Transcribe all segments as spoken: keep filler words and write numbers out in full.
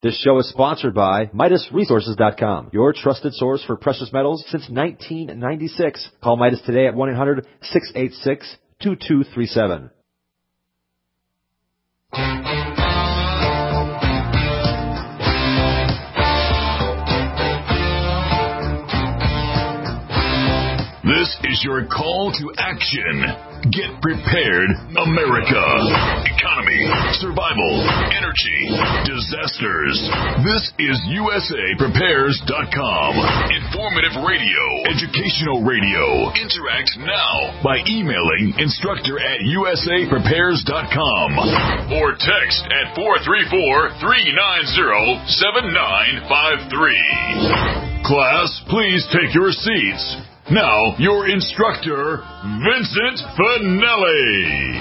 This show is sponsored by Midas Resources dot com, your trusted source for precious metals since nineteen ninety-six. Call Midas today at one eight hundred, six eight six, two two three seven. This is your call to action. Get prepared, America. Economy, survival, energy, disasters. This is U S A Prepares dot com. Informative radio, educational radio. Interact now by emailing instructor at U S A Prepares dot com or text at four three four, three nine zero, seven nine five three. Class, please take your seats. Now, your instructor, Vincent Finelli.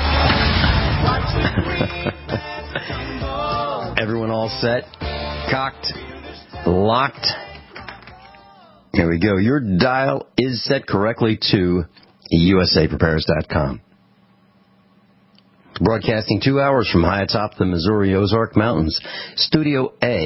Everyone all set? Cocked? Locked? Here we go. Your dial is set correctly to U S A Prepares dot com. Broadcasting two hours from high atop the Missouri Ozark Mountains, Studio A.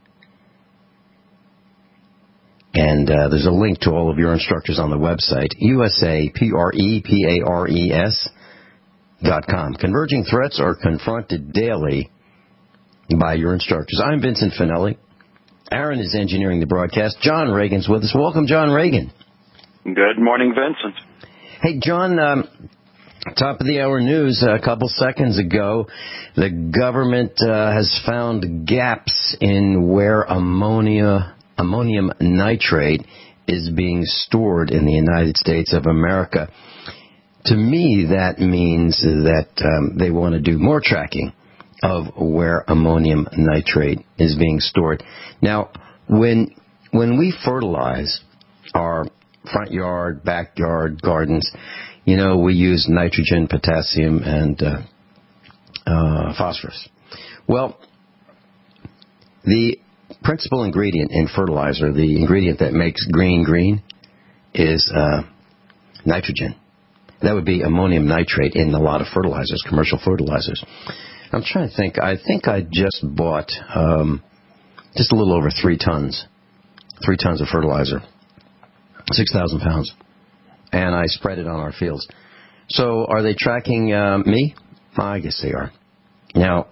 And uh, there's a link to all of your instructors on the website, U S A P R E P A R E S dot com. Converging threats are confronted daily by your instructors. I'm Vincent Finelli. Aaron is engineering the broadcast. John Reagan's with us. Welcome, John Reagan. Good morning, Vincent. Hey, John, um, top of the hour news a couple seconds ago. The government uh, has found gaps in where ammonia... ammonium nitrate is being stored in the United States of America. To me, that means that um, they want to do more tracking of where ammonium nitrate is being stored. Now, when when we fertilize our front yard, backyard, gardens, you know, we use nitrogen, potassium, and uh, uh, phosphorus. Well, the principal ingredient in fertilizer, the ingredient that makes green green, is uh, nitrogen. That would be ammonium nitrate in a lot of fertilizers, commercial fertilizers. I'm trying to think. I think I just bought um, just a little over three tons, three tons of fertilizer, six thousand pounds, and I spread it on our fields. So are they tracking uh, me? I guess they are. Now,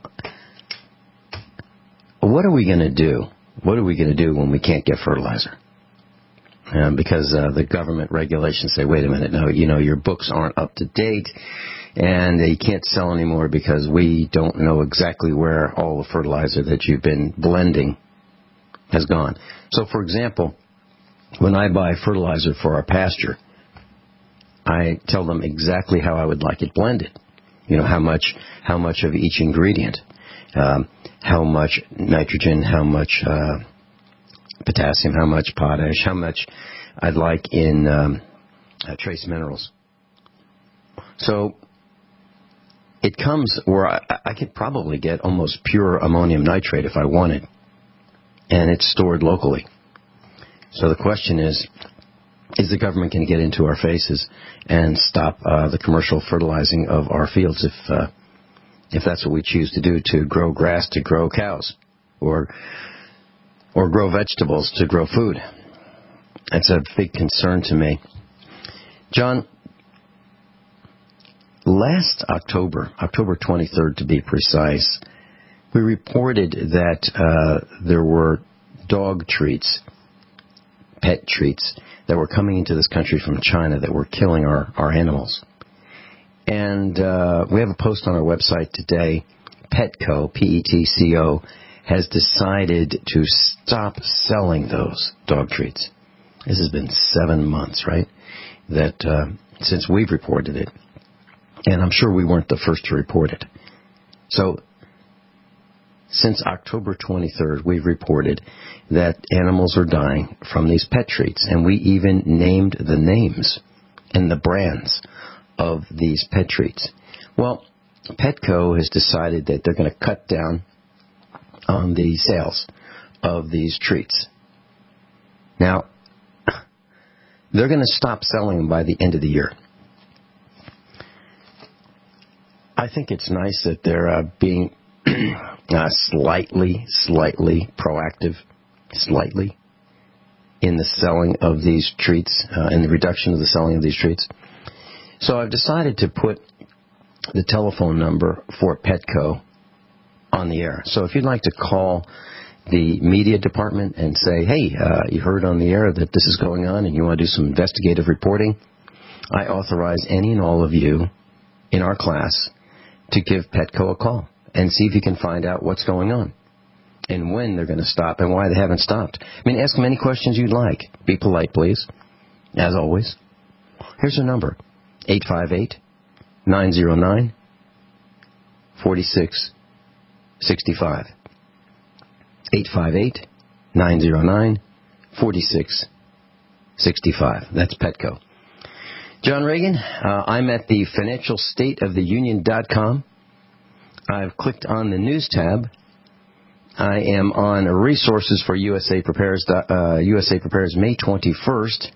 what are we going to do? What are we going to do when we can't get fertilizer? Um, because uh, the government regulations say, wait a minute, no, you know, your books aren't up to date, and they can't sell anymore because we don't know exactly where all the fertilizer that you've been blending has gone. So, for example, when I buy fertilizer for our pasture, I tell them exactly how I would like it blended. You know, how much, how much of each ingredient. Um, how much nitrogen, how much uh, potassium, how much potash, how much I'd like in um, uh, trace minerals. So it comes where I, I could probably get almost pure ammonium nitrate if I wanted, and it's stored locally. So the question is, is the government going to get into our faces and stop uh, the commercial fertilizing of our fields if uh, if that's what we choose to do, to grow grass, to grow cows, or or grow vegetables, to grow food? That's a big concern to me. John, last October, October twenty-third to be precise, we reported that uh, there were dog treats, pet treats, that were coming into this country from China that were killing our, our animals. And uh, we have a post on our website today. Petco, P E T C O, has decided to stop selling those dog treats. This has been seven months, right, that uh, since we've reported it. And I'm sure we weren't the first to report it. So since October twenty-third, we've reported that animals are dying from these pet treats. And we even named the names and the brands of these pet treats. Well, Petco has decided that they're going to cut down on the sales of these treats. Now, they're going to stop selling them by the end of the year. I think it's nice that they're uh, being uh, slightly, slightly proactive, slightly, in the selling of these treats, uh, in the reduction of the selling of these treats. So I've decided to put the telephone number for Petco on the air. So if you'd like to call the media department and say, hey, uh, you heard on the air that this is going on and you want to do some investigative reporting, I authorize any and all of you in our class to give Petco a call and see if you can find out what's going on and when they're going to stop and why they haven't stopped. I mean, ask them any questions you'd like. Be polite, please, as always. Here's their number, eight five eight, nine zero nine, four six six five. eight five eight, nine zero nine, four six six five. That's Petco. John Reagan, uh, I'm at the financial state of the union dot com. I've clicked on the news tab. I am on resources for U S A Prepares, uh, U S A Prepares May twenty-first.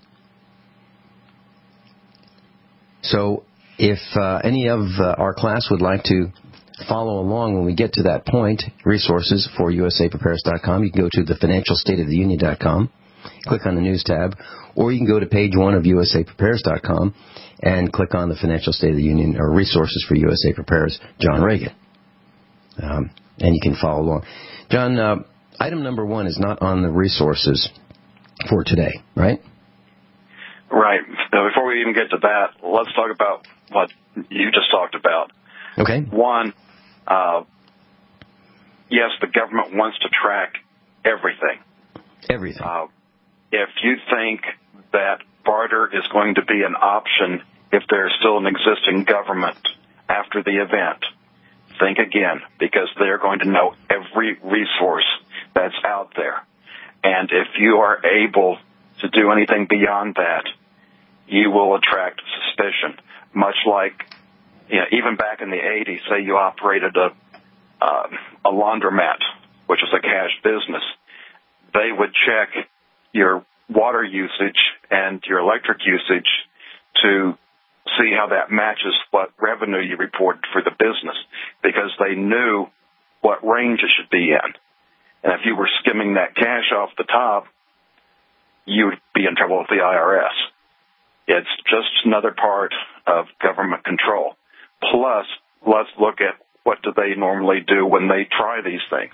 So if uh, any of uh, our class would like to follow along when we get to that point, resources for U S A Prepares dot com, you can go to the financial state of the union dot com, click on the news tab, or you can go to page one of U S A Prepares dot com and click on the Financial State of the Union, or resources for U S A Prepares, John Reagan. Um, and you can follow along. John, uh, item number one is not on the resources for today, right? Right. Now, before we even get to that, let's talk about what you just talked about. Okay. One, uh, yes, the government wants to track everything. Everything. Uh, if you think that barter is going to be an option if there's still an existing government after the event, think again, because they're going to know every resource that's out there. And if you are able to do anything beyond that, you will attract suspicion, much like, you know, even back in the eighties, say you operated a uh, a laundromat, which is a cash business, they would check your water usage and your electric usage to see how that matches what revenue you reported for the business, because they knew what range it should be in. And if you were skimming that cash off the top, you would be in trouble with the I R S. It's just another part of government control. Plus, let's look at what do they normally do when they try these things.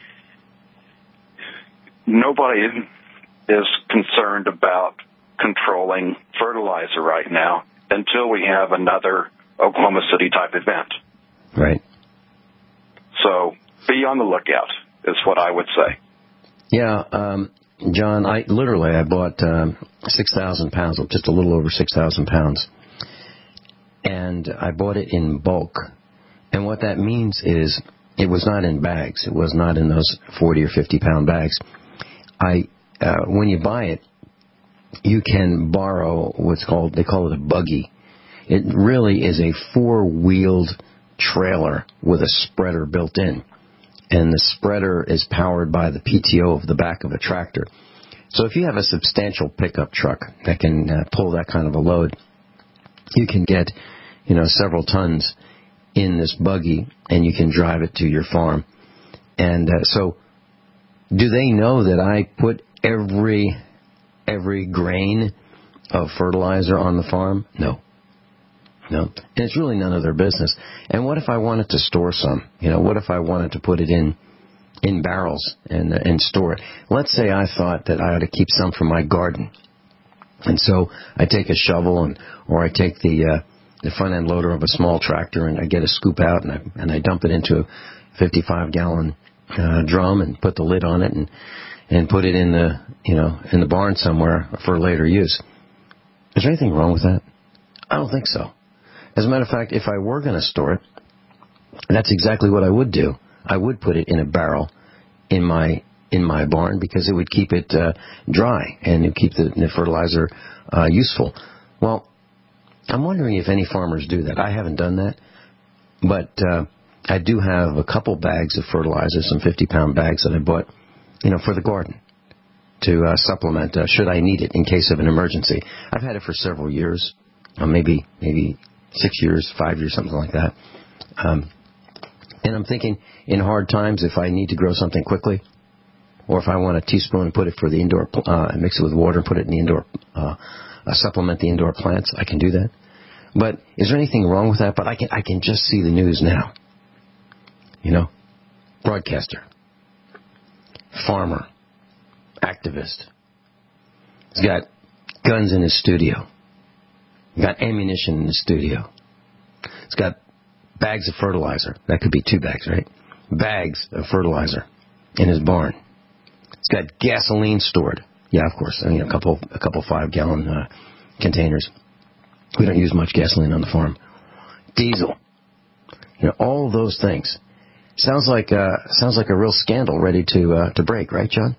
Nobody is concerned about controlling fertilizer right now until we have another Oklahoma City type event. Right. So be on the lookout is what I would say. Yeah, um, John, I literally I bought um, six thousand pounds, just a little over six thousand pounds. And I bought it in bulk. And what that means is it was not in bags. It was not in those forty or fifty pound bags. I, uh, when you buy it, you can borrow what's called, they call it a buggy. It really is a four-wheeled trailer with a spreader built in. And the spreader is powered by the P T O of the back of a tractor. So if you have a substantial pickup truck that can uh, pull that kind of a load, you can get, you know, several tons in this buggy, and you can drive it to your farm. And uh, so do they know that I put every every grain of fertilizer on the farm? No. No. And it's really none of their business. And what if I wanted to store some? You know, what if I wanted to put it in in barrels and uh, and store it? Let's say I thought that I ought to keep some for my garden. And so I take a shovel and or I take the uh, the front end loader of a small tractor and I get a scoop out and I and I dump it into a fifty-five gallon uh, drum and put the lid on it and and put it in the you know in the barn somewhere for later use. Is there anything wrong with that? I don't think so. As a matter of fact, if I were going to store it, that's exactly what I would do. I would put it in a barrel in my in my barn because it would keep it uh, dry and it would keep the, the fertilizer uh, useful. Well, I'm wondering if any farmers do that. I haven't done that, but uh, I do have a couple bags of fertilizer, some fifty pound bags that I bought, you know, for the garden to uh, supplement uh, should I need it in case of an emergency. I've had it for several years, uh, maybe maybe six years, five years, something like that. Um, And I'm thinking, in hard times, if I need to grow something quickly, or if I want a teaspoon and put it for the indoor, uh, mix it with water and put it in the indoor, uh, uh, supplement the indoor plants, I can do that. But is there anything wrong with that? But I can, I can just see the news now. You know, broadcaster, farmer, activist. He's got guns in his studio. He's got ammunition in his studio. He's got bags of fertilizer. That could be two bags, right? Bags of fertilizer in his barn. He's got gasoline stored. Yeah, of course. I mean, a couple, a couple five-gallon uh, containers. We don't use much gasoline on the farm. Diesel. You know, all those things. Sounds like uh, sounds like a real scandal ready to uh, to break, right, John?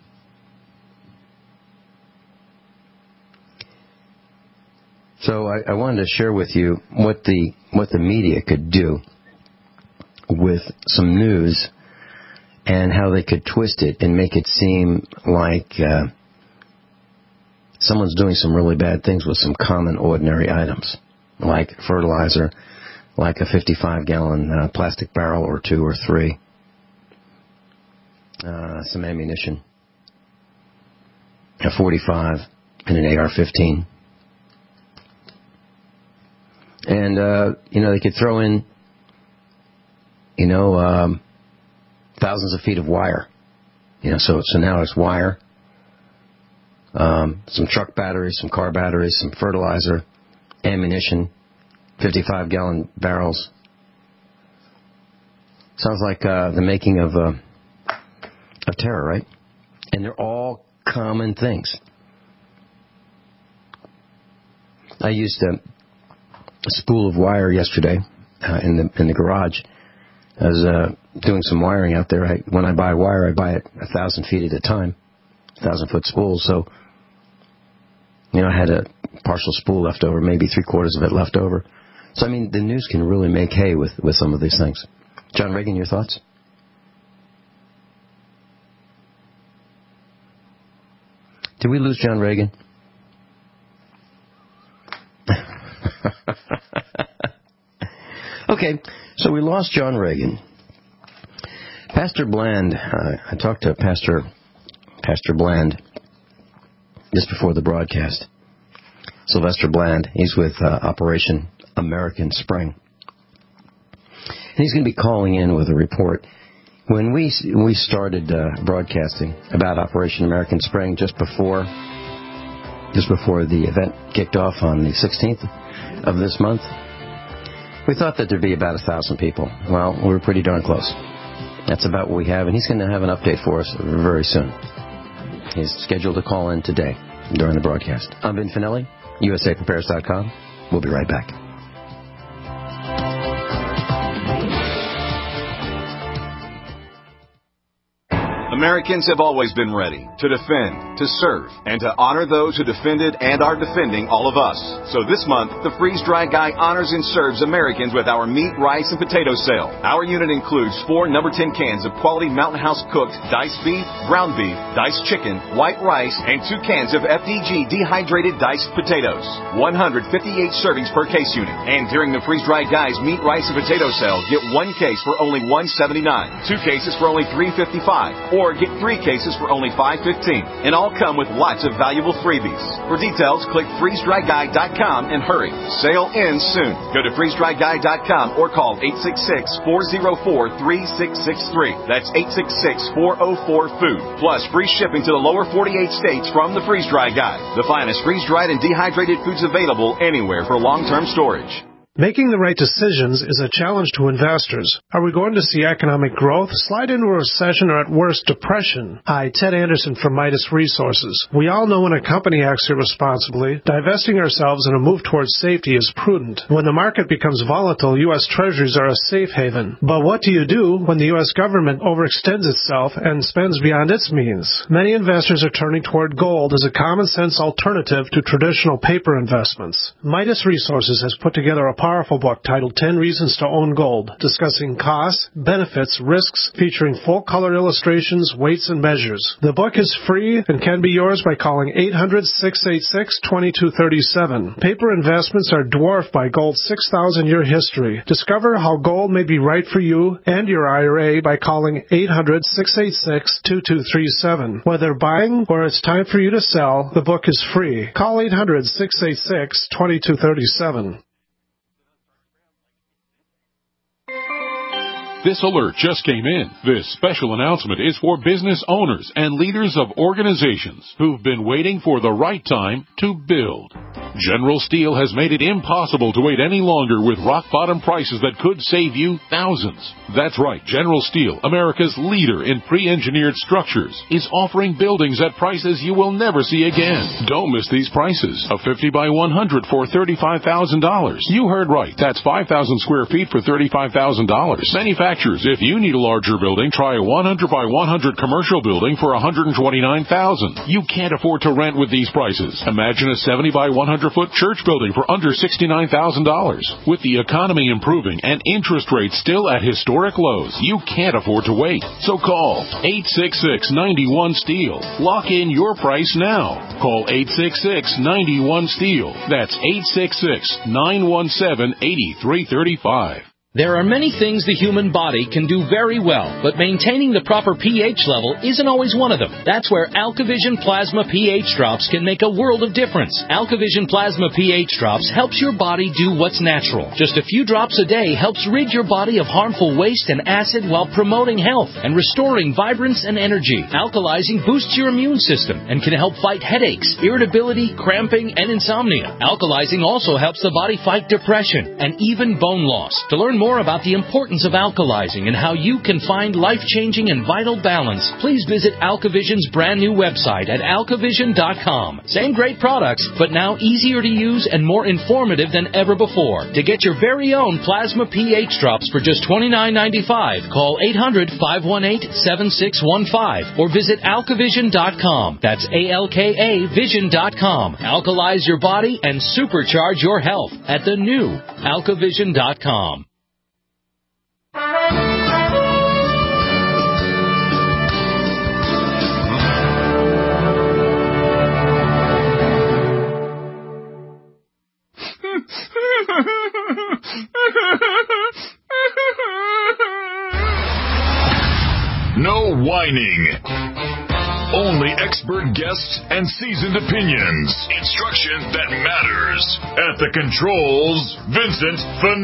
So I, I wanted to share with you what the what the media could do with some news and how they could twist it and make it seem like uh, someone's doing some really bad things with some common, ordinary items, like fertilizer, like a fifty-five gallon uh, plastic barrel or two or three, uh, some ammunition, a forty-five and an A R fifteen. And, uh, you know, they could throw in, you know, um, thousands of feet of wire. You know, so, so now it's wire, um, some truck batteries, some car batteries, some fertilizer, ammunition, fifty-five gallon barrels. Sounds like uh, the making of, uh, of terror, right? And they're all common things. I used to... a spool of wire yesterday uh, in the in the garage. I was uh, doing some wiring out there. I, when I buy wire, I buy it a thousand feet at a time, a thousand foot spools. So, you know, I had a partial spool left over, maybe three quarters of it left over. So, I mean, the news can really make hay with, with some of these things. John Reagan, your thoughts? Did we lose John Reagan? Okay, so we lost John Reagan. Pastor Bland, uh, I talked to Pastor Pastor Bland just before the broadcast. Sylvester Bland, he's with uh, Operation American Spring. And he's going to be calling in with a report. When we we started uh, broadcasting about Operation American Spring just before just before the event kicked off on the sixteenth of this month, we thought that there'd be about a thousand people. Well, we were pretty darn close. That's about what we have, and he's going to have an update for us very soon. He's scheduled to call in today during the broadcast. I'm Vin Finelli, U S A Prepares dot com. We'll be right back. Americans have always been ready to defend, to serve, and to honor those who defended and are defending all of us. So this month, the Freeze-Dry Guy honors and serves Americans with our meat, rice, and potato sale. Our unit includes four number ten cans of quality Mountain House cooked diced beef, ground beef, diced chicken, white rice, and two cans of F D G dehydrated diced potatoes. one hundred fifty-eight servings per case unit. And during the Freeze-Dry Guy's meat, rice, and potato sale, get one case for only one seventy-nine, two cases for only three fifty-five, or get three cases for only five fifteen, and all come with lots of valuable freebies. For details, click freeze dry guy dot com and hurry. Sale ends soon. Go to freeze dry guy dot com or call eight six six, four oh four, three six six three. That's eight six six, four oh four, food. Plus free shipping to the lower forty-eight states from the Freeze-Dry Guy. The finest freeze-dried and dehydrated foods available anywhere for long-term storage. Making the right decisions is a challenge to investors. Are we going to see economic growth, slide into a recession, or at worst, depression? Hi, Ted Anderson from Midas Resources. We all know when a company acts irresponsibly, divesting ourselves in a move towards safety is prudent. When the market becomes volatile, U S Treasuries are a safe haven. But what do you do when the U S government overextends itself and spends beyond its means? Many investors are turning toward gold as a common-sense alternative to traditional paper investments. Midas Resources has put together a powerful book titled ten Reasons to Own Gold, discussing costs, benefits, risks, featuring full-color illustrations, weights, and measures. The book is free and can be yours by calling eight hundred, six eight six, two two three seven. Paper investments are dwarfed by gold's six thousand year history. Discover how gold may be right for you and your I R A by calling eight hundred, six eight six, two two three seven. Whether buying or it's time for you to sell, the book is free. Call eight hundred, six eight six, two two three seven. This alert just came in. This special announcement is for business owners and leaders of organizations who've been waiting for the right time to build. General Steel has made it impossible to wait any longer with rock-bottom prices that could save you thousands. That's right, General Steel, America's leader in pre-engineered structures, is offering buildings at prices you will never see again. Don't miss these prices. A fifty by one hundred for thirty-five thousand dollars. You heard right. That's five thousand square feet for thirty-five thousand dollars. Manufacturers, if you need a larger building, try a one hundred by one hundred commercial building for one hundred twenty-nine thousand dollars. You can't afford to rent with these prices. Imagine a seventy by one hundred foot church building for under sixty-nine thousand dollars. With the economy improving and interest rates still at historic lows, you can't afford to wait. So call eight six six, nine one, STEEL. Lock in your price now. Call eight six six, nine one, STEEL. That's eight six six, nine one seven, eight three three five. There are many things the human body can do very well, but maintaining the proper pH level isn't always one of them. That's where AlkaVision Plasma pH Drops can make a world of difference. AlkaVision Plasma pH Drops helps your body do what's natural. Just a few drops a day helps rid your body of harmful waste and acid while promoting health and restoring vibrance and energy. Alkalizing boosts your immune system and can help fight headaches, irritability, cramping, and insomnia. Alkalizing also helps the body fight depression and even bone loss. To learn more about the importance of alkalizing and how you can find life-changing and vital balance, please visit AlkaVision's brand new website at alkavision dot com. Same great products, but now easier to use and more informative than ever before. To get your very own Plasma pH Drops for just twenty-nine ninety-five, call eight hundred, five one eight, seven six one five or visit alkavision dot com. That's A L K A vision dot com. Alkalize your body and supercharge your health at the new alkavision dot com. No whining. Only expert guests and seasoned opinions. Instruction that matters. At the controls, Vincent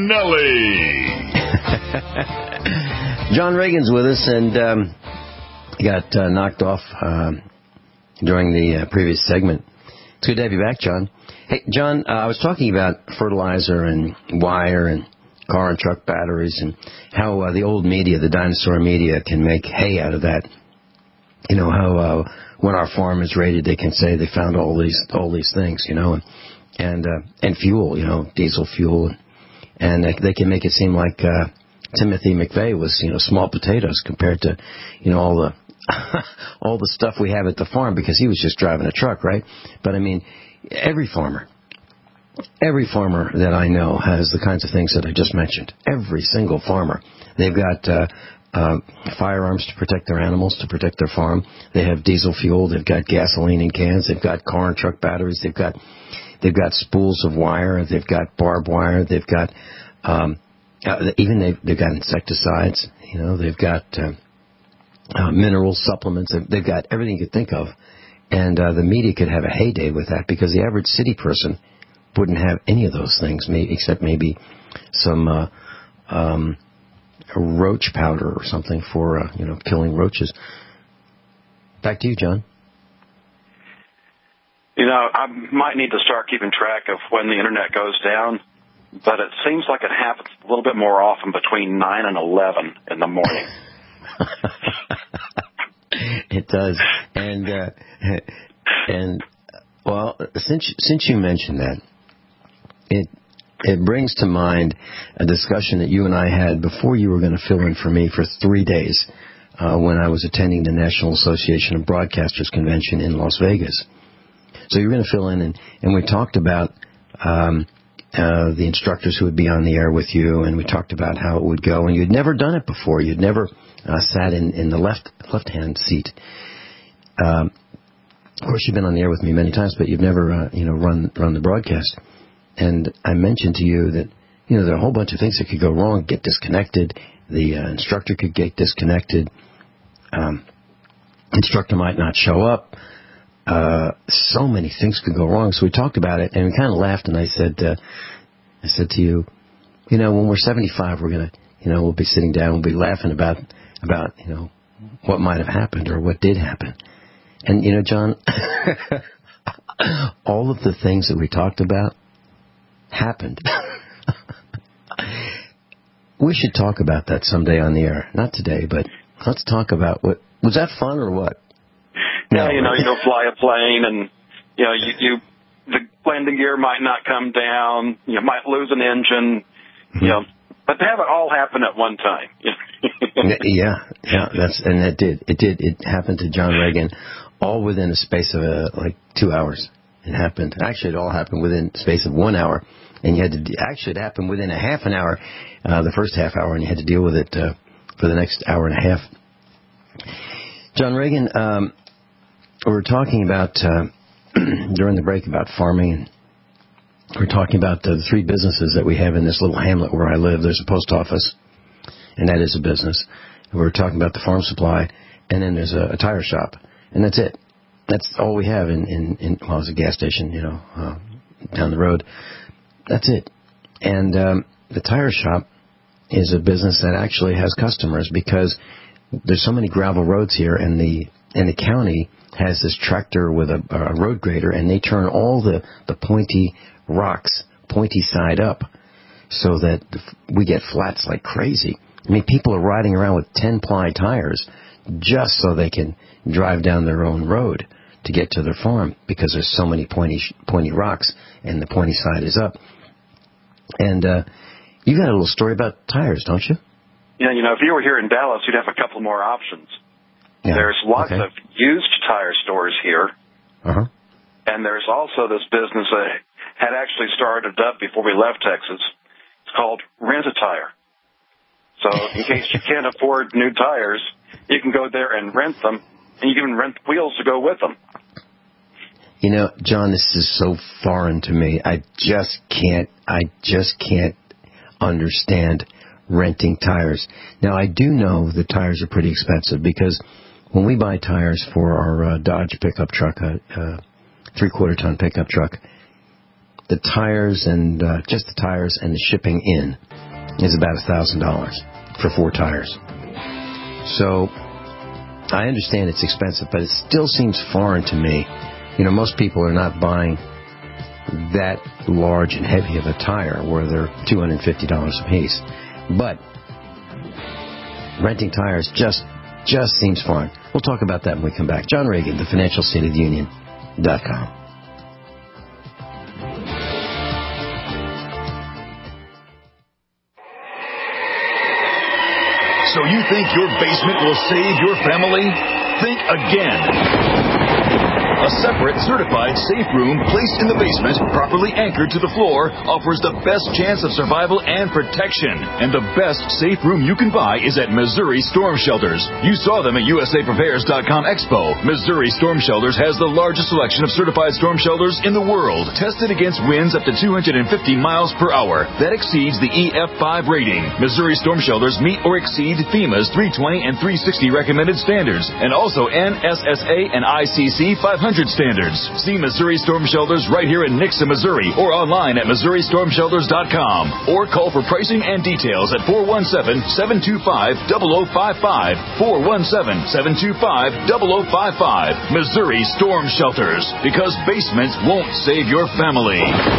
Finelli. John Reagan's with us, and um, got uh, knocked off uh, during the uh, previous segment. It's good to have you back, John. Hey, John, uh, I was talking about fertilizer and wire and car and truck batteries and how uh, the old media, the dinosaur media, can make hay out of that. You know, how uh, when our farm is raided, they can say they found all these all these things, you know, and and, uh, and fuel, you know, diesel fuel. And, and they, they can make it seem like uh, Timothy McVeigh was, you know, small potatoes compared to, you know, all the all the stuff we have at the farm, because he was just driving a truck, right? But, I mean, every farmer, every farmer that I know has the kinds of things that I just mentioned. Every single farmer. They've got uh, uh, firearms to protect their animals, to protect their farm. They have diesel fuel. They've got gasoline in cans. They've got car and truck batteries. They've got they've got spools of wire. They've got barbed wire. They've got um, uh, even they've, they've got insecticides. You know, they've got uh, uh, mineral supplements. They've, they've got everything you could think of. And uh, the media could have a heyday with that, because the average city person wouldn't have any of those things, maybe, except maybe some uh, um, roach powder or something for, uh, you know, killing roaches. Back to you, John. You know, I might need to start keeping track of when the internet goes down, but it seems like it happens a little bit more often between nine and eleven in the morning. It does. And, uh, and well, since since you mentioned that, it it brings to mind a discussion that you and I had before you were going to fill in for me for three days uh, when I was attending the National Association of Broadcasters Convention in Las Vegas. So you were going to fill in, and, and we talked about um, uh, the instructors who would be on the air with you, and we talked about how it would go. And you'd never done it before. You'd never uh, sat in, in the left left-hand seat. Um, of course, you've been on the air with me many times, but you've never, uh, you know, run run the broadcast. And I mentioned to you that, you know, there are a whole bunch of things that could go wrong, get disconnected. The uh, instructor could get disconnected. Um, instructor might not show up. Uh, so many things could go wrong. So we talked about it, and we kind of laughed, and I said, uh, I said to you, you know, when we're seventy-five, we're going to, you know, we'll be sitting down, we'll be laughing about, about, you know, what might have happened or what did happen. And, you know, John, all of the things that we talked about happened. We should talk about that someday on the air. Not today, but let's talk about what, was that fun or what? Yeah, you know, you go fly a plane, and you know, you, you the landing gear might not come down. You might lose an engine. You know, but to have it all happen at one time. yeah, yeah, that's and it did. It did. It happened to John Reagan, all within a space of uh, like two hours. It happened. Actually, it all happened within a space of one hour, and you had to. Actually, it happened within a half an hour, uh, the first half hour, and you had to deal with it uh, for the next hour and a half. John Reagan. Um, We were talking about, uh, during the break, about farming, and we we're talking about uh, the three businesses that we have in this little hamlet where I live. There's a post office, and that is a business. We were talking about the farm supply, and then there's a, a tire shop, and that's it. That's all we have in, in, in well, it's a gas station, you know, uh, down the road. That's it. And um, the tire shop is a business that actually has customers because there's so many gravel roads here, and the and the county has this tractor with a, a road grader, and they turn all the, the pointy rocks, pointy side up, so that we get flats like crazy. I mean, people are riding around with ten-ply tires just so they can drive down their own road to get to their farm because there's so many pointy pointy rocks, and the pointy side is up. And uh, you got a little story about tires, don't you? Yeah, you know, if you were here in Dallas, you'd have a couple more options. Yeah. There's lots okay. of used tire stores here. Uh-huh. And there's also this business that had actually started up before we left Texas. It's called Rent a Tire. So in case you can't afford new tires, you can go there and rent them, and you can rent wheels to go with them. You know, John, this is so foreign to me. I just can't, I just can't understand renting tires. Now, I do know that tires are pretty expensive because when we buy tires for our uh, Dodge pickup truck, a uh, uh, three-quarter ton pickup truck, the tires and uh, just the tires and the shipping in is about one thousand dollars for four tires. So I understand it's expensive, but it still seems foreign to me. You know, most people are not buying that large and heavy of a tire where they're two hundred fifty dollars a piece. But renting tires just just seems foreign. We'll talk about that when we come back. John Reagan, the Financial State of the Union dot com. So you think your basement will save your family? Think again. A separate, certified safe room placed in the basement, properly anchored to the floor, offers the best chance of survival and protection. And the best safe room you can buy is at Missouri Storm Shelters. You saw them at U S A Prepares dot com Expo. Missouri Storm Shelters has the largest selection of certified storm shelters in the world, tested against winds up to two hundred fifty miles per hour. That exceeds the E F five rating. Missouri Storm Shelters meet or exceed FEMA's three twenty and three sixty recommended standards, and also N S S A and I C C five hundred standards. See Missouri Storm Shelters right here in Nixa, Missouri, or online at Missouri Storm Shelters dot com, or call for pricing and details at four one seven, seven two five, zero zero five five, four one seven, seven two five, zero zero five five. Missouri Storm Shelters, because basements won't save your family.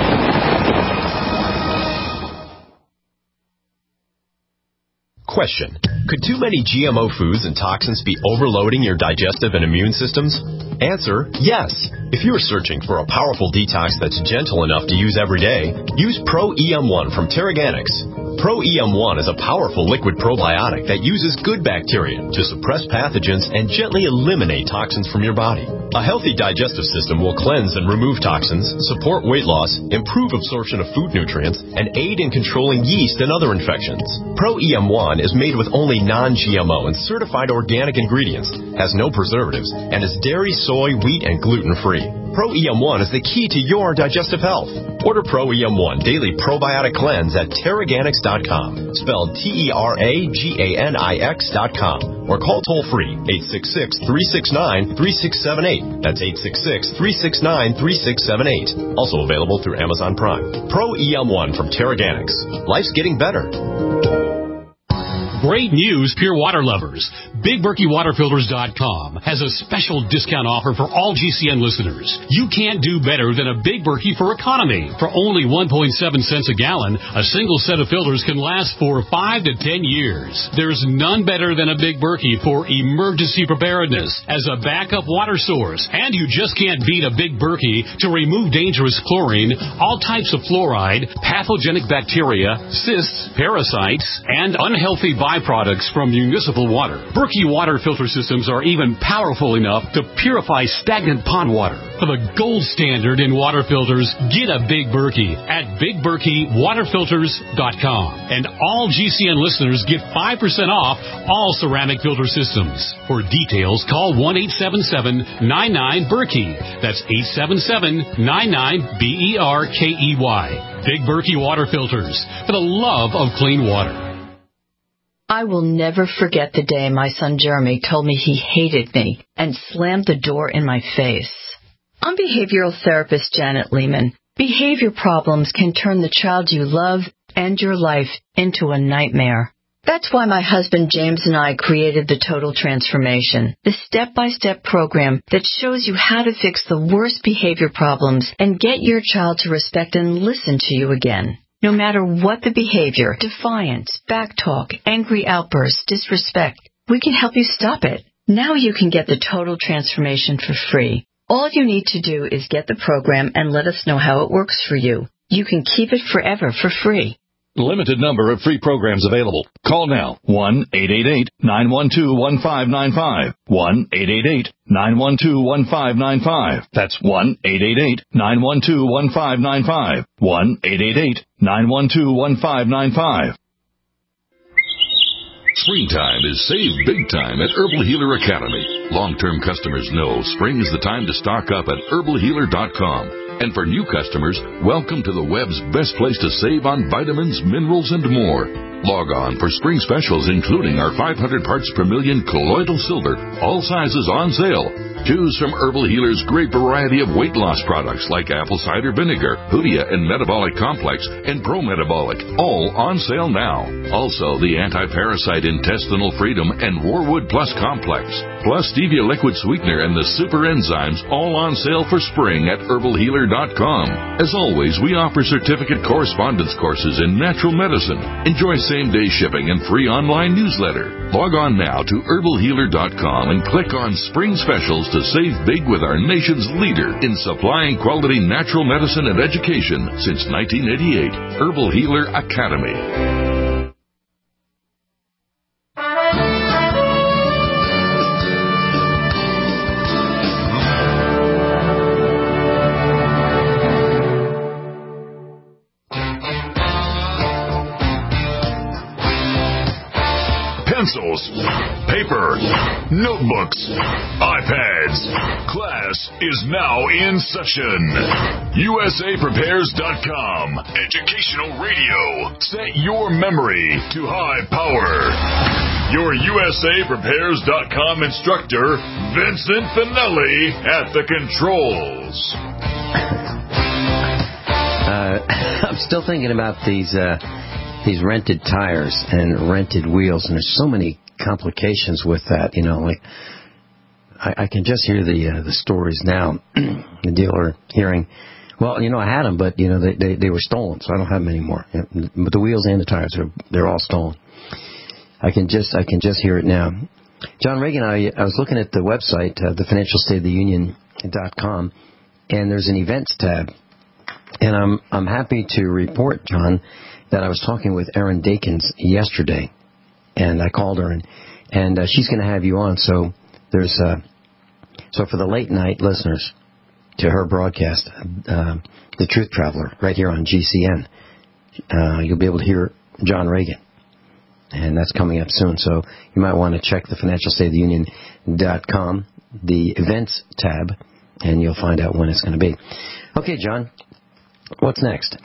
Question: could too many G M O foods and toxins be overloading your digestive and immune systems? Answer: yes. If you are searching for a powerful detox that's gentle enough to use every day, use Pro E M one from Terraganics. Pro E M one is a powerful liquid probiotic that uses good bacteria to suppress pathogens and gently eliminate toxins from your body. A healthy digestive system will cleanse and remove toxins, support weight loss, improve absorption of food nutrients, and aid in controlling yeast and other infections. Pro E M one is made with only non-G M O and certified organic ingredients, has no preservatives, and is dairy, soy, wheat, and gluten-free. Pro E M one is the key to your digestive health. Order Pro E M one Daily Probiotic Cleanse at Teraganix dot com, spelled T E R A G A N I X dot com, or call toll-free eight six six, three six nine, three six seven eight. That's eight six six, three six nine, three six seven eight. Also available through Amazon Prime. Pro E M one from Teraganix. Life's getting better. Great news, pure water lovers. Big Berkey Water Filters dot com has a special discount offer for all G C N listeners. You can't do better than a Big Berkey for economy. For only one point seven cents a gallon, a single set of filters can last for five to ten years. There's none better than a Big Berkey for emergency preparedness as a backup water source. And you just can't beat a Big Berkey to remove dangerous chlorine, all types of fluoride, pathogenic bacteria, cysts, parasites, and unhealthy byproducts from municipal water. Berkey water filter systems are even powerful enough to purify stagnant pond water. For the gold standard in water filters, get a Big Berkey at Big Berkey Water Filters dot com. And all G C N listeners get five percent off all ceramic filter systems. For details, call one eight seven seven, nine nine, Berkey. That's eight seven seven, nine nine, B E R K E Y. Big Berkey Water Filters, for the love of clean water. I will never forget the day my son Jeremy told me he hated me and slammed the door in my face. I'm behavioral therapist Janet Lehman. Behavior problems can turn the child you love and your life into a nightmare. That's why my husband James and I created the Total Transformation, the step-by-step program that shows you how to fix the worst behavior problems and get your child to respect and listen to you again. No matter what the behavior, defiance, backtalk, angry outbursts, disrespect, we can help you stop it. Now you can get the Total Transformation for free. All you need to do is get the program and let us know how it works for you. You can keep it forever for free. Limited number of free programs available. Call now. one eight eight eight, nine one two, one five nine five. one eight eight eight, nine one two, one five nine five. That's one eight eight eight, nine one two, one five nine five. one eight eight eight, nine one two, one five nine five. Springtime is save big time at Herbal Healer Academy. Long-term customers know spring is the time to stock up at herbal healer dot com. And for new customers, welcome to the web's best place to save on vitamins, minerals, and more. Log on for spring specials, including our five hundred parts per million colloidal silver, all sizes on sale. Choose from Herbal Healer's great variety of weight loss products like apple cider vinegar, Hoodia and Metabolic Complex, and Pro Metabolic, all on sale now. Also, the anti-parasite intestinal freedom and Warwood Plus Complex, plus stevia liquid sweetener and the super enzymes, all on sale for spring at herbal healer dot com. As always, we offer certificate correspondence courses in natural medicine. Enjoy same-day shipping and free online newsletter. Log on now to herbal healer dot com and click on Spring Specials to save big with our nation's leader in supplying quality natural medicine and education since nineteen eighty-eight. Herbal Healer Academy. Pencils, paper, notebooks, iPads. Class is now in session. U S A Prepares dot com. Educational radio. Set your memory to high power. Your U S A Prepares dot com instructor, Vincent Finelli, at the controls. Uh, I'm still thinking about these... Uh, These rented tires and rented wheels, and there's so many complications with that. You know, like I, I can just hear the uh, the stories now. The dealer hearing, well, you know, I had them, but you know, they, they they were stolen, so I don't have them anymore. But the wheels and the tires are they're all stolen. I can just I can just hear it now. John Reagan, I I was looking at the website, uh, the financial state of the union dot com, and there's an events tab, and I'm I'm happy to report, John, that I was talking with Erin Dakins yesterday, and I called her, and, and uh, she's going to have you on. So there's uh, so for the late night listeners to her broadcast, uh, The Truth Traveler, right here on G C N, uh, you'll be able to hear John Reagan. And that's coming up soon. So you might want to check the financial state of the union dot com, the events tab, and you'll find out when it's going to be. Okay, John, what's next?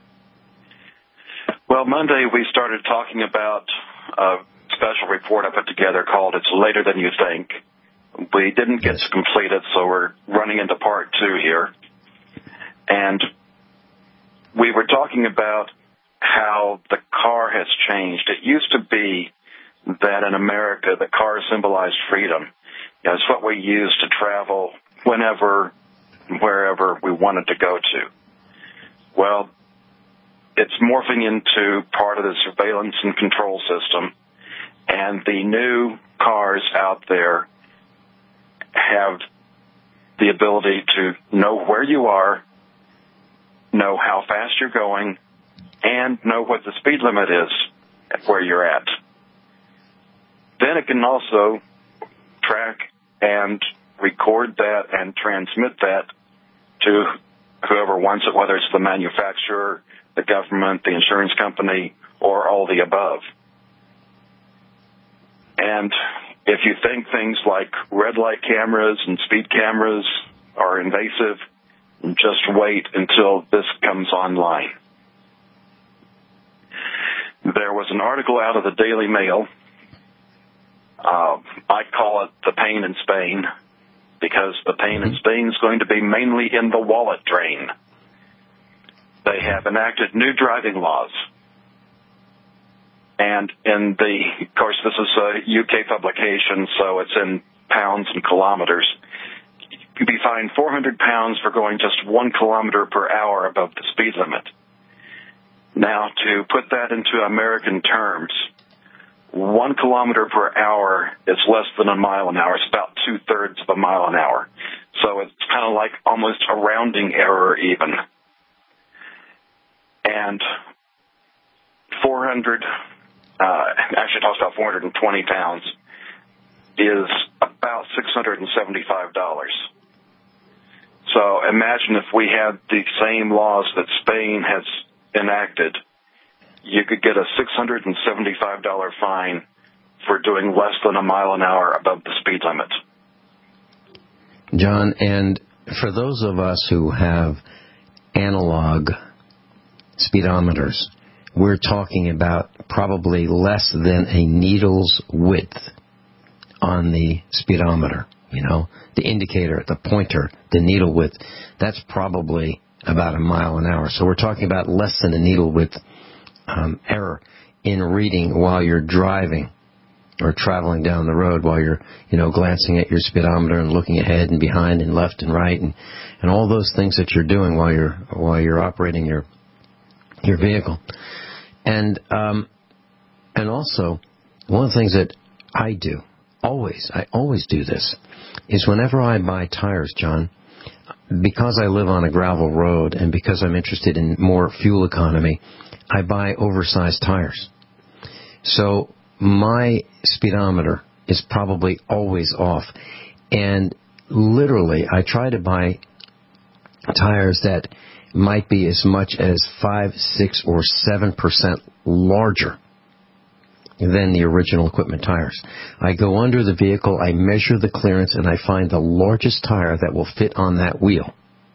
Well, Monday we started talking about a special report I put together called It's Later Than You Think. We didn't get to complete it, so we're running into part two here. And we were talking about how the car has changed. It used to be that in America the car symbolized freedom. You know, it's what we used to travel whenever, wherever we wanted to go to. Well, it's morphing into part of the surveillance and control system, and the new cars out there have the ability to know where you are, know how fast you're going, and know what the speed limit is at where you're at. Then it can also track and record that and transmit that to whoever wants it, whether it's the manufacturer, the government, the insurance company, or all the above. And if you think things like red light cameras and speed cameras are invasive, just wait until this comes online. There was an article out of the Daily Mail. Uh, I call it the pain in Spain, because the pain in Spain is going to be mainly in the wallet drain. They have enacted new driving laws. And in the, of course, this is a U K publication, so it's in pounds and kilometers. You'd be fined four hundred pounds for going just one kilometer per hour above the speed limit. Now, to put that into American terms, one kilometer per hour is less than a mile an hour. It's about two-thirds of a mile an hour. So it's kind of like almost a rounding error even. And four hundred, uh, actually it talks about four hundred twenty pounds, is about six hundred seventy-five dollars. So imagine if we had the same laws that Spain has enacted, you could get a six hundred seventy-five dollars fine for doing less than a mile an hour above the speed limit. John, and for those of us who have analog speedometers, we're talking about probably less than a needle's width on the speedometer. You know, the indicator, the pointer, the needle width, that's probably about a mile an hour. So we're talking about less than a needle width um, error in reading while you're driving or traveling down the road, while you're, you know, glancing at your speedometer and looking ahead and behind and left and right and, and all those things that you're doing while you're while you're operating your your vehicle. And um, and also, one of the things that I do, always, I always do this, is whenever I buy tires, John, because I live on a gravel road and because I'm interested in more fuel economy, I buy oversized tires. So my speedometer is probably always off. And literally, I try to buy tires that might be as much as five, six, or seven percent larger than the original equipment tires. I go under the vehicle, I measure the clearance, and I find the largest tire that will fit on that wheel.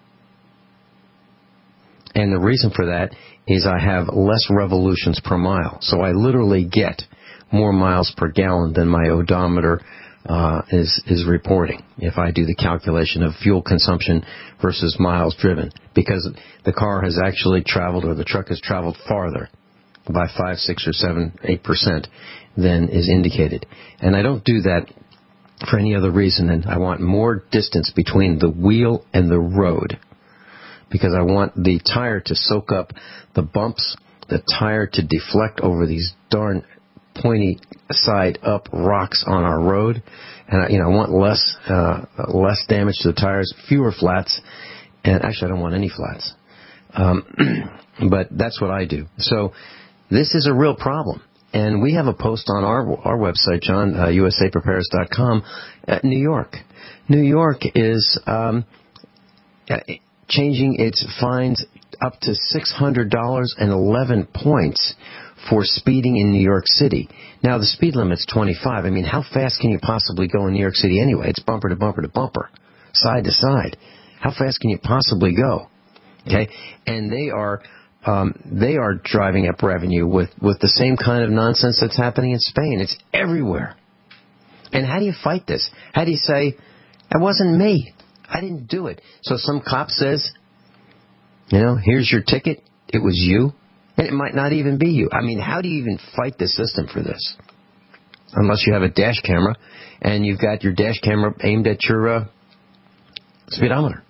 And the reason for that is I have less revolutions per mile. So I literally get more miles per gallon than my odometer uh, is, is reporting if I do the calculation of fuel consumption versus miles driven, because the car has actually traveled, or the truck has traveled farther by five, six, or seven, eight percent than is indicated. And I don't do that for any other reason than I want more distance between the wheel and the road, because I want the tire to soak up the bumps, the tire to deflect over these darn pointy side up rocks on our road, and I, you know, I want less uh, less damage to the tires, fewer flats, and actually I don't want any flats. Um, but that's what I do. So This is a real problem. And we have a post on our our website, John, uh, U S A prepares dot com, at New York. New York is um, changing its fines up to six hundred dollars and eleven points for speeding in New York City. Now, the speed limit's twenty-five. I mean, how fast can you possibly go in New York City anyway? It's bumper to bumper to bumper, side to side. How fast can you possibly go? Okay? And they are... Um, they are driving up revenue with, with the same kind of nonsense that's happening in Spain. It's everywhere. And how do you fight this? How do you say, that wasn't me. I didn't do it. So some cop says, you know, here's your ticket. It was you. And it might not even be you. I mean, how do you even fight the system for this? Unless you have a dash camera and you've got your dash camera aimed at your uh, speedometer.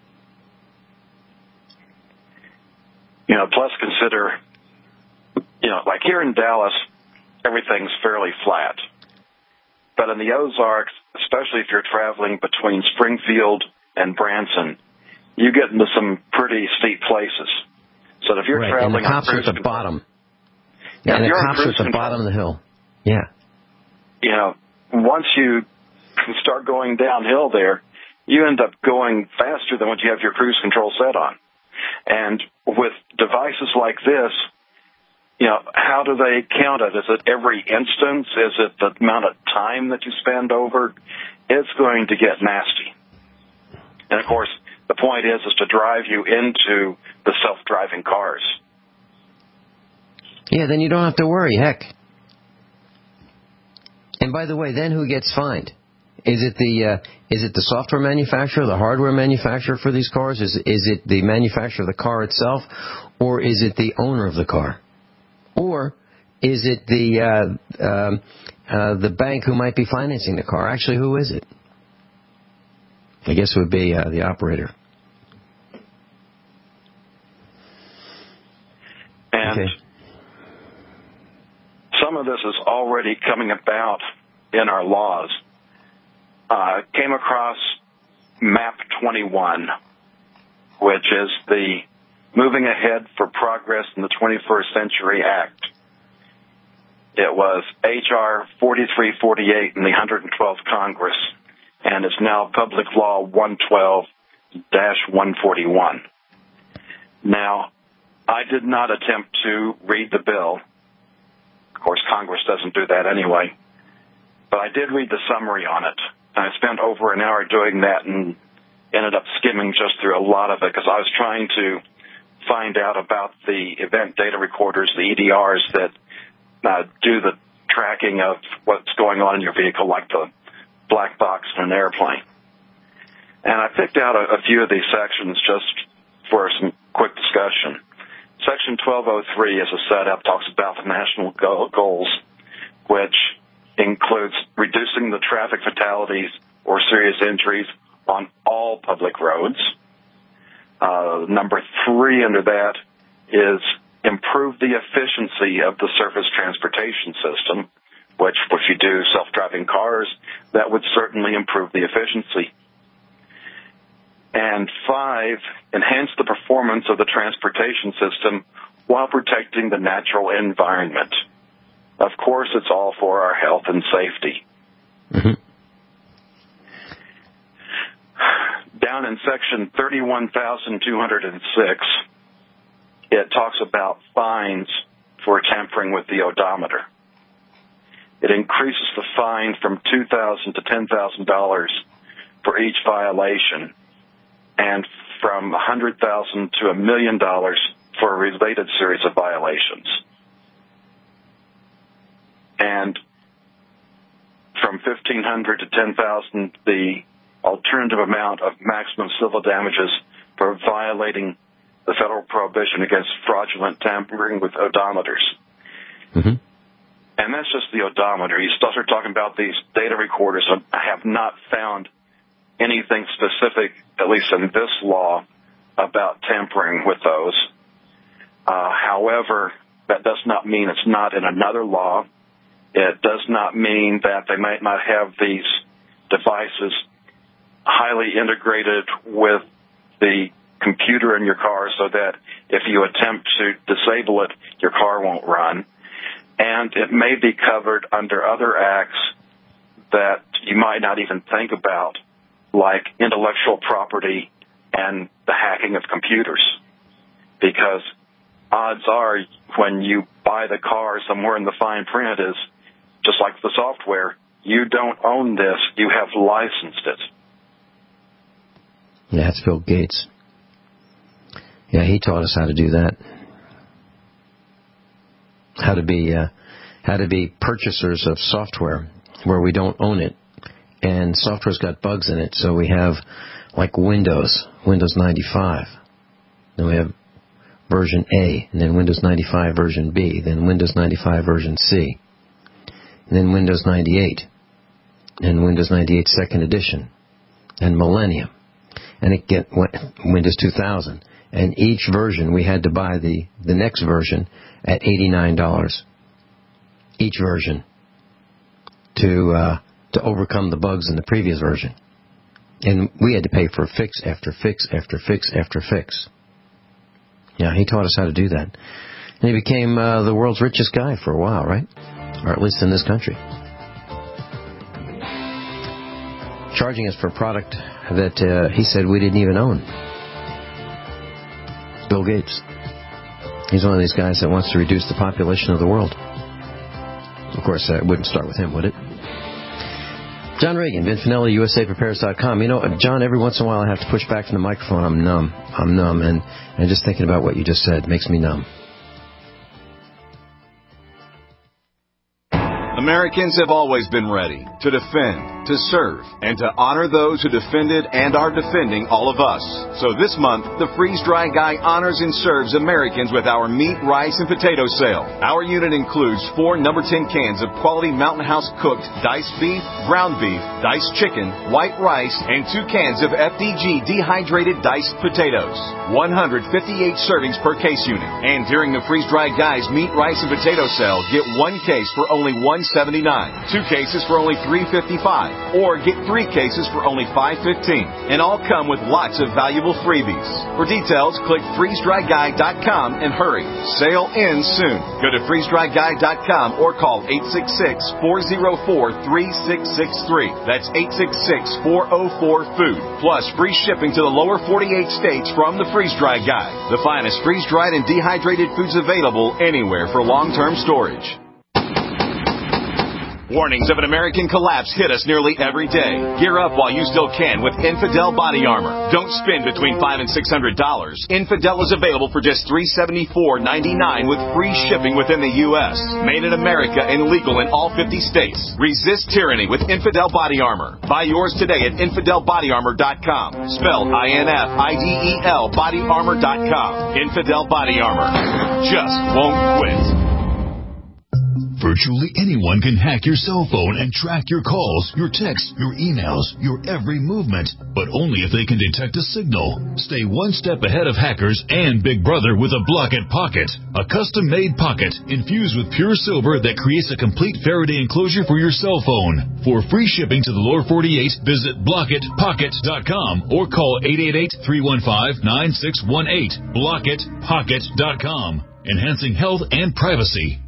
You know, plus consider, you know, like here in Dallas, everything's fairly flat. But in the Ozarks, especially if you're traveling between Springfield and Branson, you get into some pretty steep places. So that if you're right, traveling and the cops on are at the control, bottom. Yeah, and the you're cops are at the control, bottom of the hill. Yeah. You know, once you start going downhill there, you end up going faster than what you have your cruise control set on. And with devices like this, you know, how do they count it? Is it every instance? Is it the amount of time that you spend over? It's going to get nasty. And, of course, the point is, is to drive you into the self-driving cars. Yeah, then you don't have to worry, heck. And by the way, then who gets fined? Is it the uh, is it the software manufacturer, the hardware manufacturer for these cars? Is is it the manufacturer of the car itself, or is it the owner of the car, or is it the uh, um, uh, the bank who might be financing the car? Actually, who is it? I guess it would be uh, the operator. And okay. Some of this is already coming about in our laws. Uh, came across MAP twenty-one, which is the Moving Ahead for Progress in the twenty-first Century Act. It was H R forty-three forty-eight in the one hundred twelfth Congress, and it's now Public Law one twelve dash one forty-one. Now, I did not attempt to read the bill. Of course, Congress doesn't do that anyway. But I did read the summary on it. I spent over an hour doing that and ended up skimming just through a lot of it because I was trying to find out about the event data recorders, the E D Rs that uh, do the tracking of what's going on in your vehicle, like the black box in an airplane. And I picked out a, a few of these sections just for some quick discussion. Section twelve oh three, as a setup, talks about the national go- goals, which includes reducing the traffic fatalities or serious injuries on all public roads. Uh, number three under that is improve the efficiency of the surface transportation system, which if you do self-driving cars, that would certainly improve the efficiency. And five, enhance the performance of the transportation system while protecting the natural environment. Of course, it's all for our health and safety. Mm-hmm. Down in section thirty-one thousand two hundred six, it talks about fines for tampering with the odometer. It increases the fine from two thousand dollars to ten thousand dollars for each violation, and from one hundred thousand dollars to a million dollars for a related series of violations. And from fifteen hundred dollars to ten thousand dollars, the alternative amount of maximum civil damages for violating the federal prohibition against fraudulent tampering with odometers. Mm-hmm. And that's just the odometer. You start talking about these data recorders. I have not found anything specific, at least in this law, about tampering with those. Uh, however, that does not mean it's not in another law. It does not mean that they might not have these devices highly integrated with the computer in your car so that if you attempt to disable it, your car won't run. And it may be covered under other acts that you might not even think about, like intellectual property and the hacking of computers. Because odds are when you buy the car, somewhere in the fine print is, just like the software, you don't own this, you have licensed it. Yeah, that's Bill Gates. Yeah, he taught us how to do that. How to be uh, how to be purchasers of software where we don't own it. And software's got bugs in it, so we have like Windows, Windows ninety-five. Then we have version A, and then Windows ninety-five version B, then Windows ninety-five version C, and then Windows ninety-eight, and Windows ninety-eight second edition, and Millennium, and it get Windows two thousand. And each version we had to buy the, the next version at eighty-nine dollars. Each version to uh, to overcome the bugs in the previous version. And we had to pay for fix after fix after fix after fix. Yeah, he taught us how to do that. And he became uh, the world's richest guy for a while, right? Or at least in this country. Charging us for a product that uh, he said we didn't even own. Bill Gates. He's one of these guys that wants to reduce the population of the world. Of course, uh, it wouldn't start with him, would it? John Reagan, Vin Finelli, U S A Prepares dot com. You know, John, every once in a while I have to push back from the microphone. I'm numb. I'm numb. And, and just thinking about what you just said makes me numb. Americans have always been ready to defend, to serve, and to honor those who defended and are defending all of us. So this month, the Freeze-Dry Guy honors and serves Americans with our meat, rice, and potato sale. Our unit includes four number ten cans of quality Mountain House cooked diced beef, ground beef, diced chicken, white rice, and two cans of F D G dehydrated diced potatoes. one hundred fifty-eight servings per case unit. And during the Freeze-Dry Guy's meat, rice, and potato sale, get one case for only one dollar and seventy-nine cents, two cases for only three dollars and fifty-five cents, or get three cases for only five dollars and fifteen cents. And all come with lots of valuable freebies. For details, click freeze dry guy dot com and hurry. Sale ends soon. Go to freeze dry guy dot com or call eight six six, four oh four, three six six three. That's eight six six, four oh four, food. Plus free shipping to the lower forty-eight states from the Freeze-Dry Guy. The finest freeze-dried and dehydrated foods available anywhere for long-term storage. Warnings of an American collapse hit us nearly every day. Gear up while you still can with Infidel Body Armor. Don't spend between five hundred dollars and six hundred dollars. Infidel is available for just three hundred seventy-four ninety-nine with free shipping within the U S. Made in America and legal in all fifty states. Resist tyranny with Infidel Body Armor. Buy yours today at infidel body armor dot com. Spelled I N F I D E L body armor dot com. Infidel Body Armor. Just won't quit. Virtually anyone can hack your cell phone and track your calls, your texts, your emails, your every movement, but only if they can detect a signal. Stay one step ahead of hackers and Big Brother with a Blockit Pocket, a custom-made pocket infused with pure silver that creates a complete Faraday enclosure for your cell phone. For free shipping to the lower forty-eight, visit blockit pocket dot com or call eight eight eight, three one five, nine six one eight. blockit pocket dot com, enhancing health and privacy.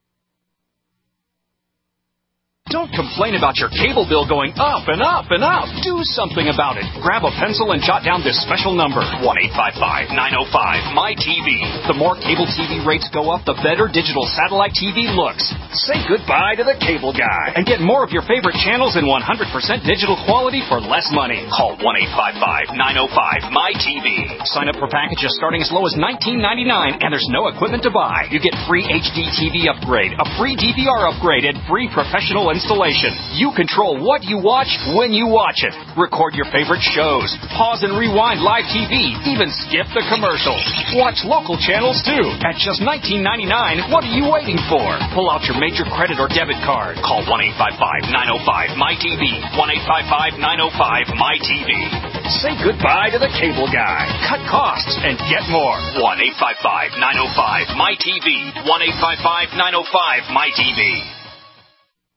Don't complain about your cable bill going up and up and up. Do something about it. Grab a pencil and jot down this special number, one eight five five, nine oh five, M Y T V. The more cable T V rates go up, the better digital satellite T V looks. Say goodbye to the cable guy and get more of your favorite channels in one hundred percent digital quality for less money. Call one eight five five, nine oh five, M Y T V. Sign up for packages starting as low as nineteen ninety-nine, and there's no equipment to buy. You get free H D T V upgrade, a free D V R upgrade, and free professional installation. You control what you watch when you watch it. Record your favorite shows. Pause and rewind live T V. Even skip the commercials. Watch local channels too. At just nineteen ninety-nine, what are you waiting for? Pull out your major credit or debit card. Call one eight five five, nine oh five, M Y T V. one eight five five, nine oh five, M Y T V. Say goodbye to the cable guy. Cut costs and get more. one eight five five, nine oh five, M Y T V. one eight five five, nine oh five, M Y T V.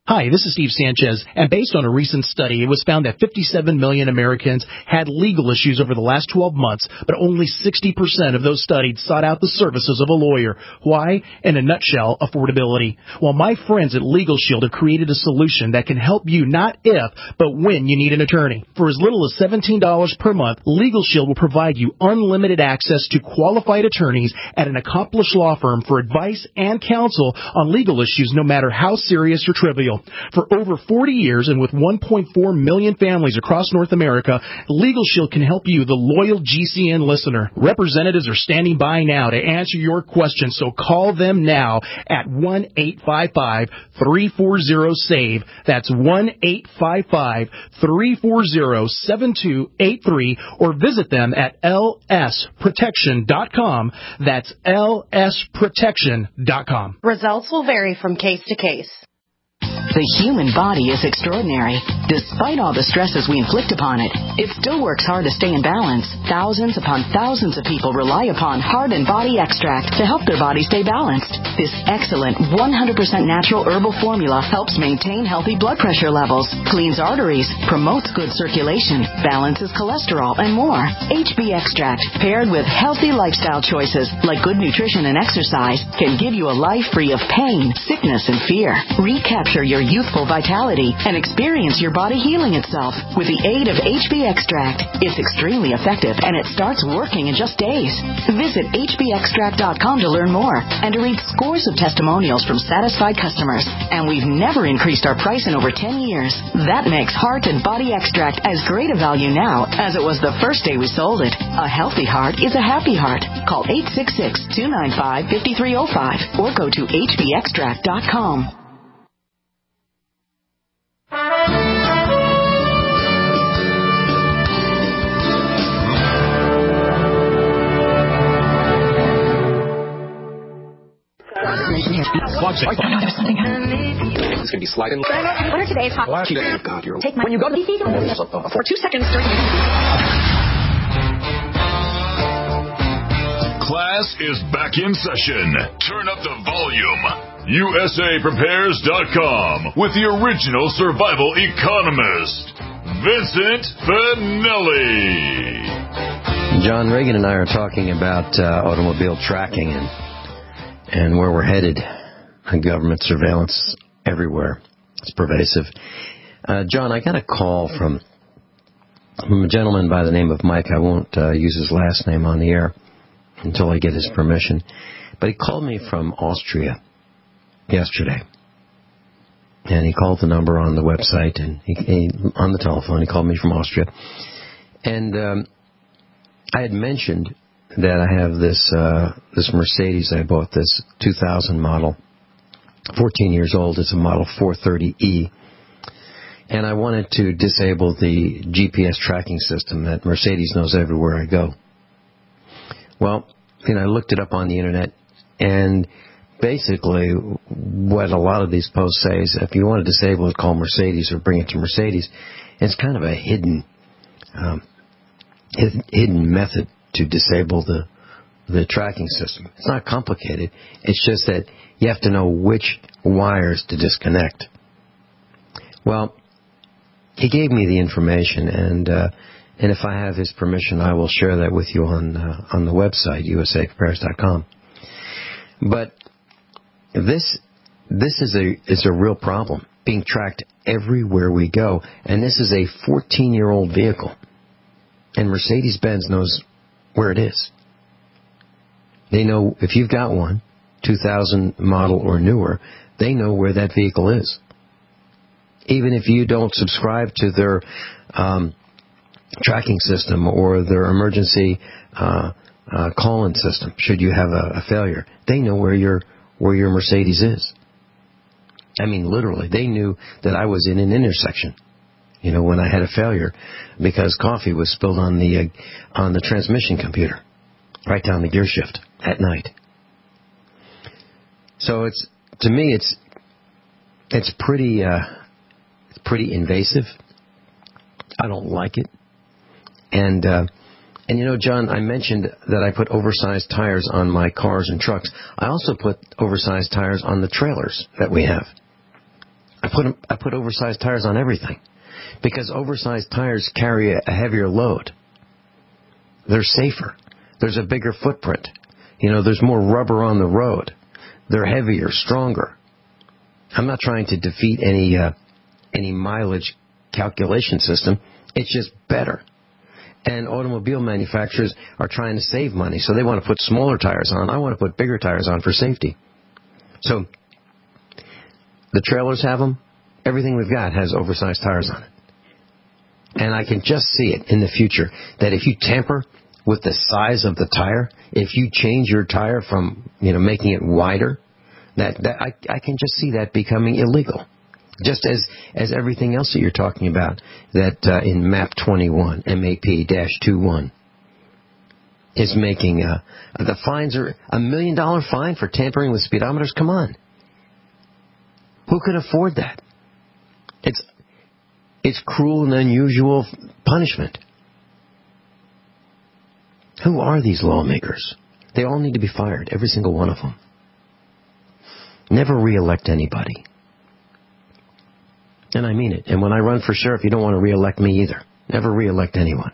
Hi, this is Steve Sanchez, and based on a recent study, it was found that fifty-seven million Americans had legal issues over the last twelve months, but only sixty percent of those studied sought out the services of a lawyer. Why? In a nutshell, affordability. Well, my friends at Legal Shield have created a solution that can help you not if, but when you need an attorney. For as little as seventeen dollars per month, Legal Shield will provide you unlimited access to qualified attorneys at an accomplished law firm for advice and counsel on legal issues, no matter how serious or trivial. For over forty years and with one point four million families across North America, Legal Shield can help you, the loyal G C N listener. Representatives are standing by now to answer your questions, so call them now at one eight five five, three four zero, SAVE. That's one eight five five, three four zero, seven two eight three, or visit them at L S protection dot com. That's L S protection dot com. Results will vary from case to case. The human body is extraordinary. Despite all the stresses we inflict upon it, it still works hard to stay in balance. Thousands upon thousands of people rely upon Heart and Body Extract to help their body stay balanced. This excellent one hundred percent natural herbal formula helps maintain healthy blood pressure levels, cleans arteries, promotes good circulation, balances cholesterol, and more. H B Extract, paired with healthy lifestyle choices like good nutrition and exercise, can give you a life free of pain, sickness, and fear. Recapture your youthful vitality and experience your body healing itself with the aid of H B Extract. It's extremely effective and it starts working in just days. Visit H B extract dot com to learn more and to read scores of testimonials from satisfied customers. And we've never increased our price in over ten years. That makes Heart and Body Extract as great a value now as it was the first day we sold it. A healthy heart is a happy heart. Call eight six six, two nine five, five three zero five or go to H B extract dot com. Watch it. It's going to be sliding. What are today's hot? Well, oh God, you're Take my when you go to the for two seconds. Class is back in session. Turn up the volume. U S A prepares dot com with the original survival economist, Vincent Finelli. John Reagan and I are talking about uh, automobile tracking and and where we're headed. Government surveillance everywhere. It's pervasive. Uh, John, I got a call from, from a gentleman by the name of Mike. I won't uh, use his last name on the air until I get his permission. But he called me from Austria yesterday. And he called the number on the website and he, he, on the telephone. He called me from Austria. And um, I had mentioned that I have this uh, this Mercedes. I bought this two thousand model, fourteen years old. It's a Model four thirty E. And I wanted to disable the G P S tracking system that Mercedes knows everywhere I go. Well, you know, I looked it up on the Internet, and basically what a lot of these posts say is if you want to disable it, call Mercedes or bring it to Mercedes. It's kind of a hidden, um, hidden method to disable the the tracking system. It's not complicated. It's just that you have to know which wires to disconnect. Well, he gave me the information, and uh, and if I have his permission, I will share that with you on uh, on the website, U S A prepares dot com. But this this is a is a real problem, being tracked everywhere we go, and this is a fourteen-year-old vehicle, and Mercedes-Benz knows where it is. They know if you've got one, two thousand model or newer, they know where that vehicle is. Even if you don't subscribe to their um, tracking system or their emergency uh, uh, call-in system, should you have a, a failure, they know where your where your Mercedes is. I mean, literally, they knew that I was in an intersection. You know, when I had a failure because coffee was spilled on the uh, on the transmission computer, right down the gear shift at night. So it's to me, it's it's pretty uh, it's pretty invasive. I don't like it, and uh, and you know, John, I mentioned that I put oversized tires on my cars and trucks. I also put oversized tires on the trailers that we have. I put I put oversized tires on everything because oversized tires carry a heavier load. They're safer. There's a bigger footprint. You know, there's more rubber on the road. They're heavier, stronger. I'm not trying to defeat any uh, any mileage calculation system. It's just better. And automobile manufacturers are trying to save money, so they want to put smaller tires on. I want to put bigger tires on for safety. So the trailers have them. Everything we've got has oversized tires on it. And I can just see it in the future that if you tamper with the size of the tire, if you change your tire from, you know, making it wider, that, that I, I can just see that becoming illegal. Just as, as everything else that you're talking about, that uh, in MAP twenty-one, M A P twenty-one, is making, uh, the fines are a million dollar fine for tampering with speedometers. Come on. Who can afford that? It's, it's cruel and unusual punishment. Who are these lawmakers? They all need to be fired, every single one of them. Never re-elect anybody. And I mean it. And when I run for sheriff, you don't want to re-elect me either. Never re-elect anyone.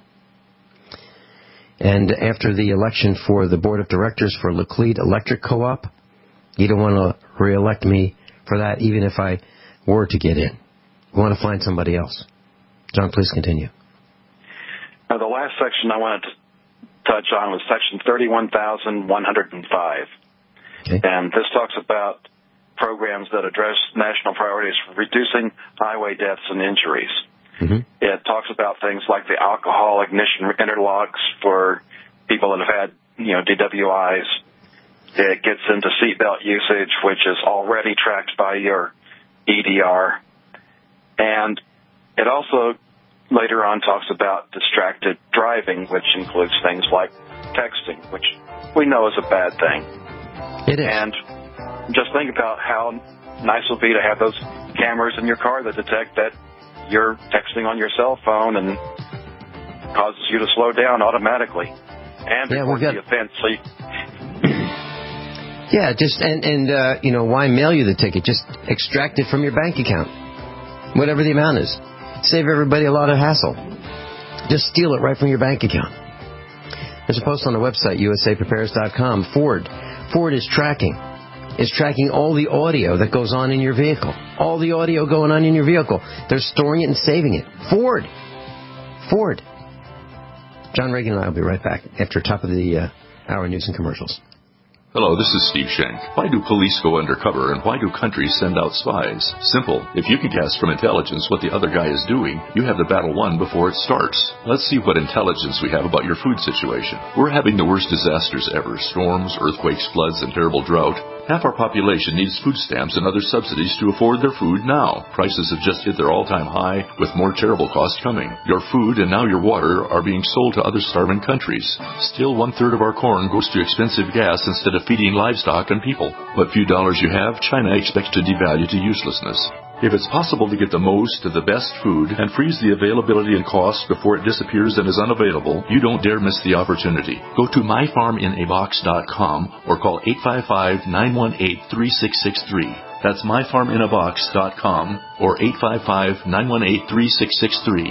And after the election for the board of directors for Laclede Electric Co-op, you don't want to re-elect me for that, even if I were to get in. You want to find somebody else. John, please continue. Now, the last section I wanted to touch on was section thirty-one thousand one hundred five. Okay. And this talks about programs that address national priorities for reducing highway deaths and injuries. Mm-hmm. It talks about things like the alcohol ignition interlocks for people that have had, you know, D W Is. It gets into seatbelt usage, which is already tracked by your E D R. And it also later on talks about distracted driving, which includes things like texting, which we know is a bad thing. It is. And just think about how nice it will be to have those cameras in your car that detect that you're texting on your cell phone and causes you to slow down automatically and yeah, report got... the offense. So you... yeah, just and and uh, you know, why mail you the ticket? Just extract it from your bank account, whatever the amount is. Save everybody a lot of hassle. Just steal it right from your bank account. There's a post on the website, U S A prepares dot com. Ford. Ford is tracking. Is tracking all the audio that goes on in your vehicle. All the audio going on in your vehicle. They're storing it and saving it. Ford. Ford. John Reagan and I will be right back after top of the uh, hour news and commercials. Hello, this is Steve Schenck. Why do police go undercover and why do countries send out spies? Simple. If you can guess from intelligence what the other guy is doing, you have the battle won before it starts. Let's see what intelligence we have about your food situation. We're having the worst disasters ever. Storms, earthquakes, floods, and terrible drought. Half our population needs food stamps and other subsidies to afford their food now. Prices have just hit their all-time high, with more terrible costs coming. Your food and now your water are being sold to other starving countries. Still, one-third of our corn goes to expensive gas instead of feeding livestock and people. What few dollars you have, China expects to devalue to uselessness. If it's possible to get the most of the best food and freeze the availability and cost before it disappears and is unavailable, you don't dare miss the opportunity. Go to my farm in a box dot com or call eight five five, nine one eight, three six six three. That's my farm in a box dot com or eight five five, nine one eight, three six six three.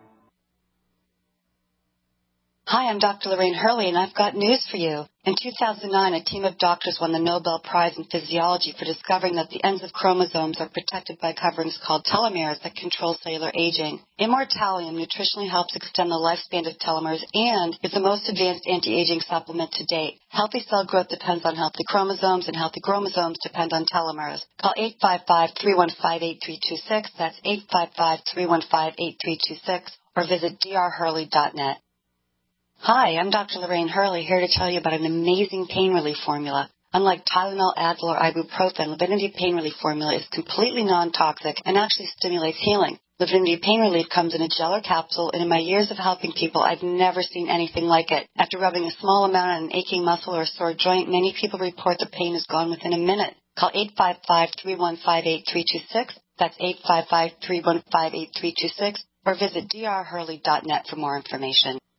Hi, I'm Doctor Lorraine Hurley, and I've got news for you. In two thousand nine, a team of doctors won the Nobel Prize in Physiology for discovering that the ends of chromosomes are protected by coverings called telomeres that control cellular aging. Immortalium nutritionally helps extend the lifespan of telomeres and is the most advanced anti-aging supplement to date. Healthy cell growth depends on healthy chromosomes, and healthy chromosomes depend on telomeres. Call eight five five, three one five, eight three two six. That's eight five five, three one five, eight three two six. Or visit d r hurley dot net. Hi, I'm Doctor Lorraine Hurley, here to tell you about an amazing pain relief formula. Unlike Tylenol, Advil, or ibuprofen, Livinity Pain Relief Formula is completely non-toxic and actually stimulates healing. Livinity Pain Relief comes in a gel or capsule, and in my years of helping people, I've never seen anything like it. After rubbing a small amount on an aching muscle or a sore joint, many people report the pain is gone within a minute. Call eight five five, three one five, eight three two six. That's eight five five, three one five, eight three two six. Or visit d r hurley dot net for more information.